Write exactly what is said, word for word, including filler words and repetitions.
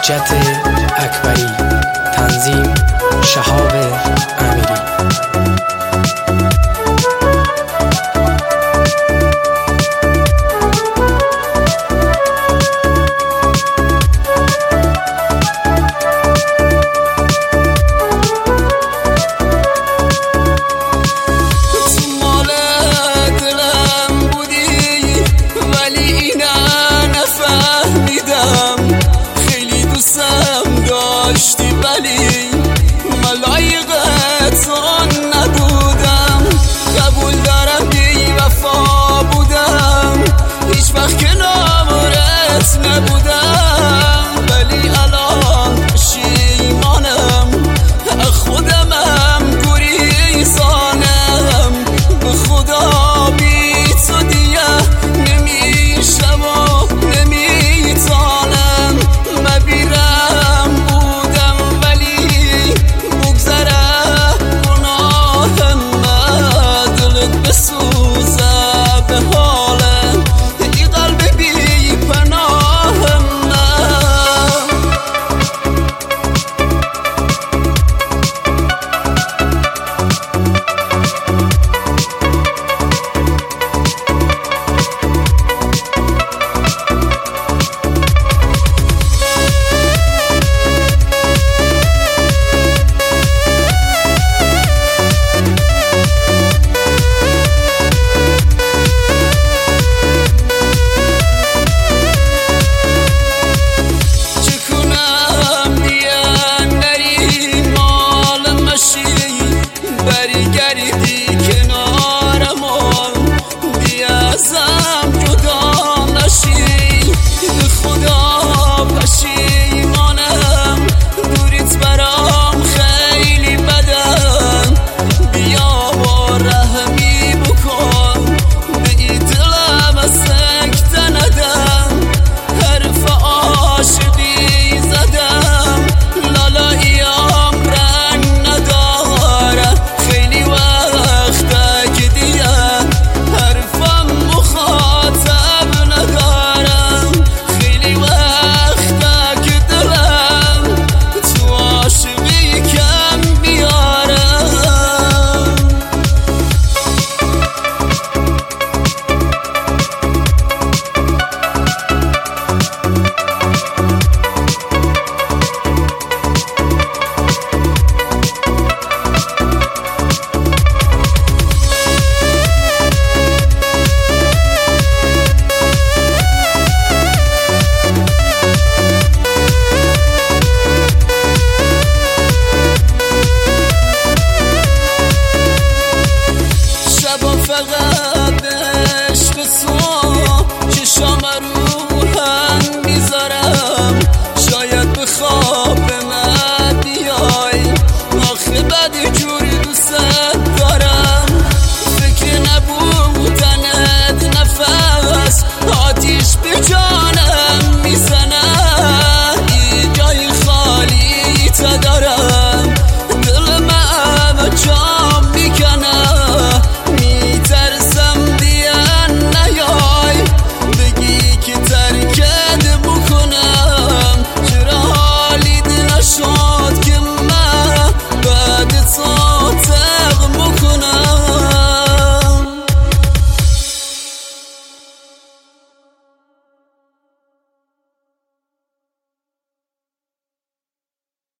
بهجت اکبری، تنظیم شهاب امیری. ولی من لایقت آن نبودم، قبول دارم بی وفا بودم، هیچ وقت کنارت نبودم، ولی الان پشیمانم، خودمم گریزانم، به خدا بی تو دیگه نمیشم و نمیتانم، مبیرم بودم ولی بگذره گناهم، دلت بسوزه به حالم، ای قلب بی پناهم. فقط به عشق تو چشام روحن میذارم، شاید به خواب من بیای، آخه بعد جوری دوست دارم، فکر نبودنت نفس آتیش به جانم میزنه، این جای خالی تا دارم، دل من جام میکنه، میترسم دیگه نیای بگی که